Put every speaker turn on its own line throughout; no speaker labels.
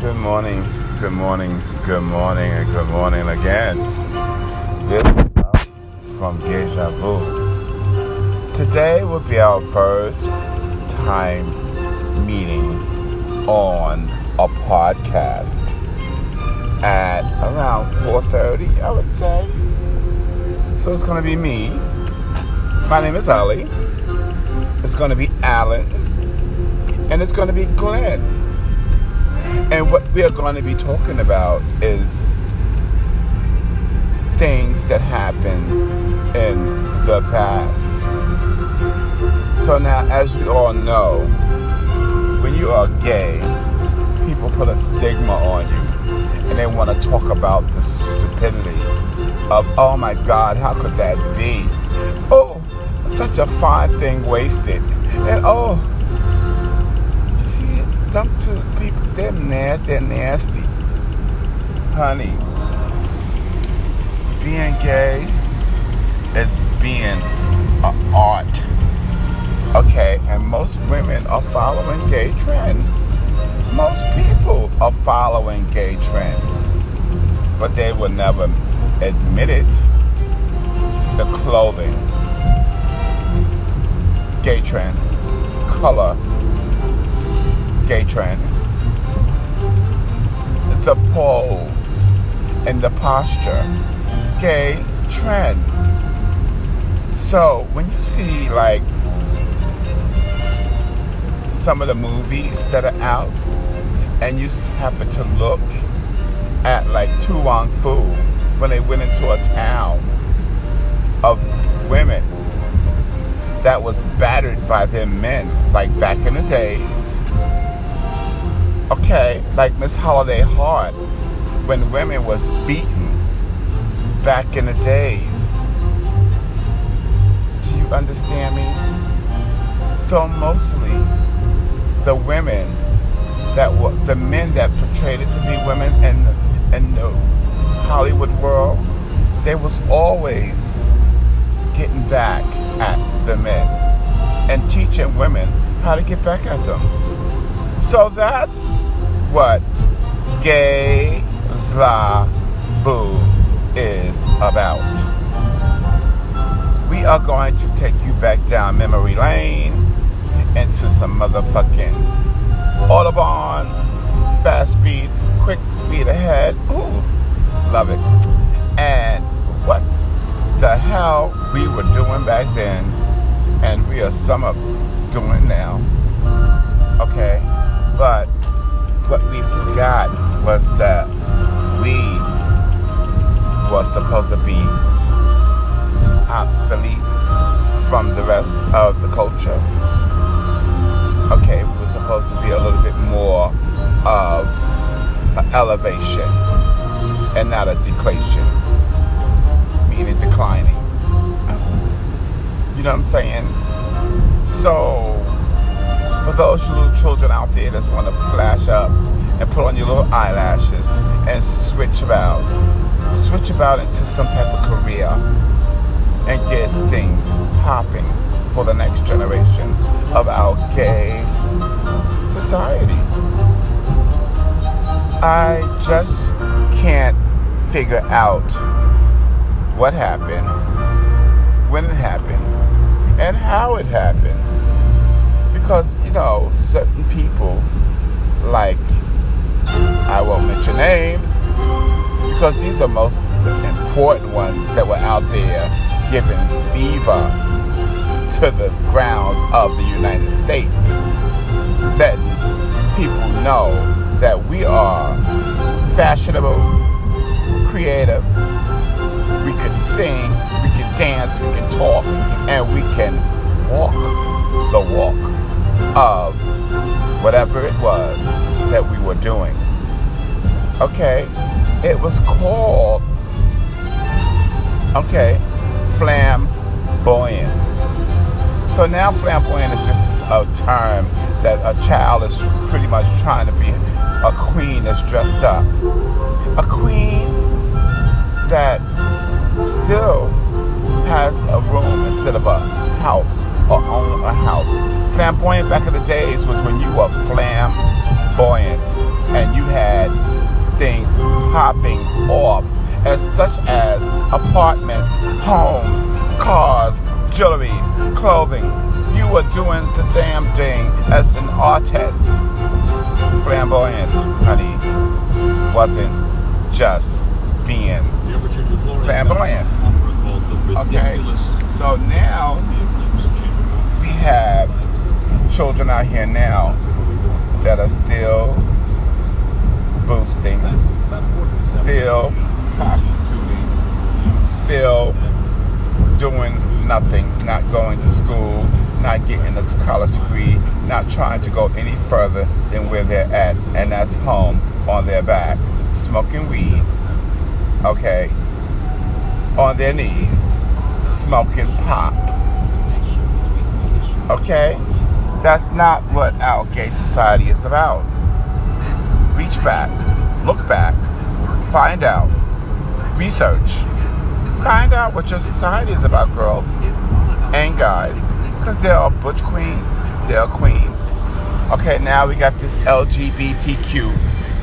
Good morning, and good morning again. This is from Deja Vu. Today will be our first time meeting on a podcast at around 4:30, I would say. So it's going to be me. My name is Ali. It's going to be Alan. And it's going to be Glenn. And what we are going to be talking about is things that happened in the past. So now, as you all know, when you are gay, people put a stigma on you. And they want to talk about the stupidity of, oh my God, how could that be? Oh, such a fine thing wasted. And oh, them two people, they're nasty. Honey, being gay is being an art. Okay, and most women are following gay trend. Most people are following gay trend. But they will never admit it. The clothing, gay trend, color, gay trend, the pose and the posture, gay trend. So when you see like some of the movies that are out and you happen to look at like Tu Wong Fu when they went into a town of women that was battered by their men, like back in the days. Okay, like Miss Holiday Hart, when women was beaten back in the days. Do you understand me? So mostly, the women that were, the men that portrayed it to be women in the Hollywood world, they was always getting back at the men and teaching women how to get back at them. So that's what Deja Vu is about. We are going to take you back down memory lane into some motherfucking Autobahn, fast speed, quick speed ahead. Ooh, love it. And what the hell we were doing back then, and we are doing now. Okay? But what we forgot was that we were supposed to be obsolete from the rest of the culture. Okay, we were supposed to be a little bit more of an elevation and not a declension, meaning declining. You know what I'm saying? So, for those little children out there that want to flash up and put on your little eyelashes and switch about into some type of career and get things popping for the next generation of our gay society. I just can't figure out what happened, when it happened, and how it happened. Because, you know, certain people, like, I won't mention names, because these are most important ones that were out there giving fever to the grounds of the United States. That people know that we are fashionable, creative, we can sing, we can dance, we can talk, and we can walk the walk of whatever it was that we were doing. Okay, it was called, flamboyant. So now flamboyant is just a term that a child is pretty much trying to be a queen that's dressed up. A queen that still has a room instead of a house or own a house. Flamboyant back in the days was when you were flamboyant and you had popping off, as such as apartments, homes, cars, jewelry, clothing. You were doing the damn thing as an artist. Flamboyant, honey, wasn't just being flamboyant. Okay, so now we have children out here now that are still boosting, still prostituting, still doing nothing, not going to school, not getting a college degree, not trying to go any further than where they're at, and that's home on their back, smoking weed, okay, on their knees, smoking pop, okay? That's not what our gay society is about. Reach back, look back, find out, research, find out what your society is about, girls and guys. Because there are butch queens, there are queens. Okay, now we got this LGBTQ.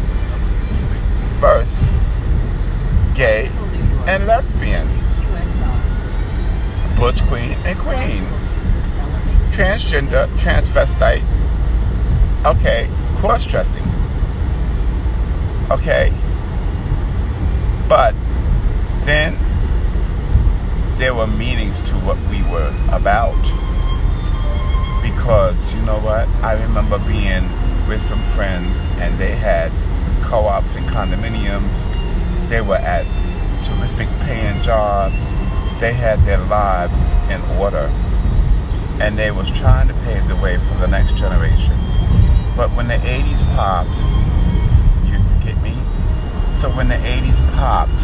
First, gay and lesbian. Butch queen and queen. Transgender, transvestite. Okay, cross-dressing. Okay. But then there were meanings to what we were about. Because, you know what, I remember being with some friends and they had co-ops and condominiums. They were at terrific paying jobs. They had their lives in order. And they was trying to pave the way for the next generation. But when the 80s popped, you get me? So when the 80s popped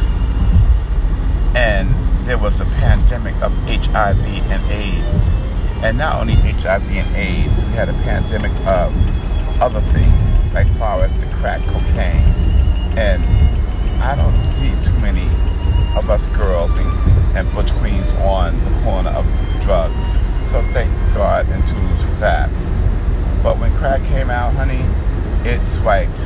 and there was a pandemic of HIV and AIDS, and not only HIV and AIDS, we had a pandemic of other things, like far as the crack cocaine. And I don't see too many of us girls and butch queens on the corner of drugs. So thank God and toodles for that. But when crack came out, honey, it swiped.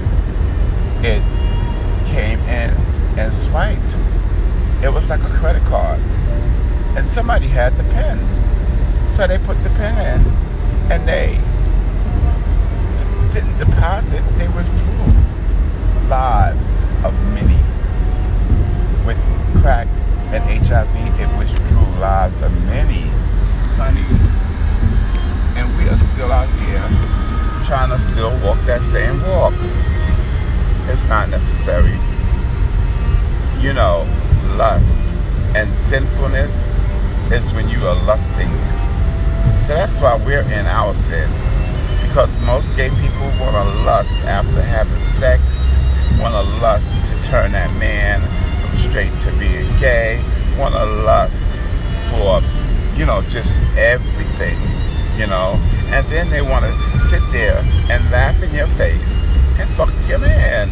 It came in and swiped. It was like a credit card. And somebody had the pen. So they put the pen in, and they didn't deposit, they withdrew lives of many. With crack and HIV, it withdrew lives of many, honey. And we are still out here trying to still walk that same walk. It's not necessary. You know, lust and sinfulness is when you are lusting. So that's why we're in our sin. Because most gay people want to lust after having sex, want to lust to turn that man from straight to being gay, want to lust for, you know, just everything, you know. And then they want to sit there and laugh in your face and fuck your man.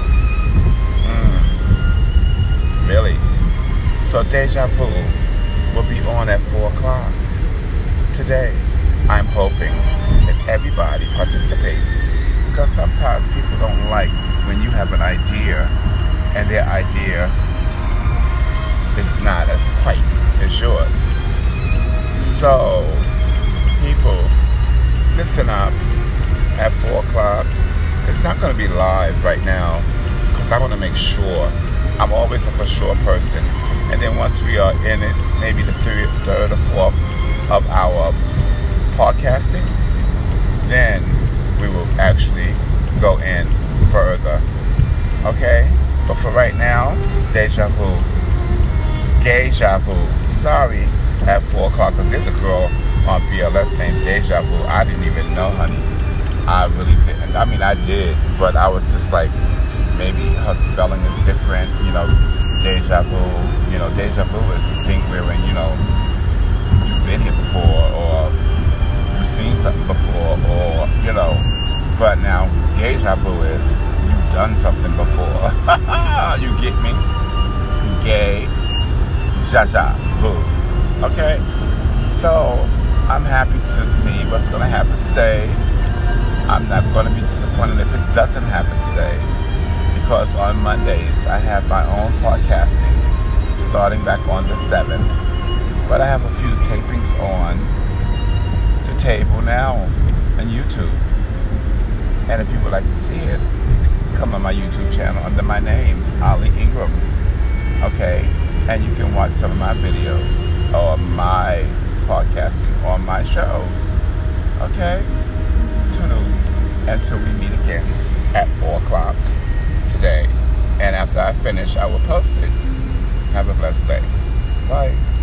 Really? So Deja Vu will be on at 4 o'clock today. I'm hoping if everybody participates, because sometimes people don't like when you have an idea and their idea is not as quite as yours. So people, listen up at 4 o'clock. It's not going to be live right now because I want to make sure. I'm always a for sure person. And then once we are in it, maybe the third or fourth of our podcasting, then we will actually go in further. Okay? But for right now, Deja Vu. Deja Vu. Sorry, at 4 o'clock, because there's a girl on BLS named Deja Vu. I didn't even know, honey. I really didn't. I mean, I did, but I was just like, maybe her spelling is different, you know, Deja Vu. You know, Deja Vu is the thing where when, you know, you've been here before, or you've seen something before, or, you know, but now Deja Vu is you've done something before. You get me? Gay Jaja Vu. Okay? So, I'm happy to see what's going to happen today. I'm not going to be disappointed if it doesn't happen today. because on Mondays I have my own podcasting starting back on the 7th. But I have a few tapings on the table now on YouTube. And if you would like to see it, come on my YouTube channel under my name, Ali Ingram. Okay? And you can watch some of my videos or my podcasting on my shows. Okay? Until we meet again at 4 o'clock today. And after I finish, I will post it. Have a blessed day. Bye.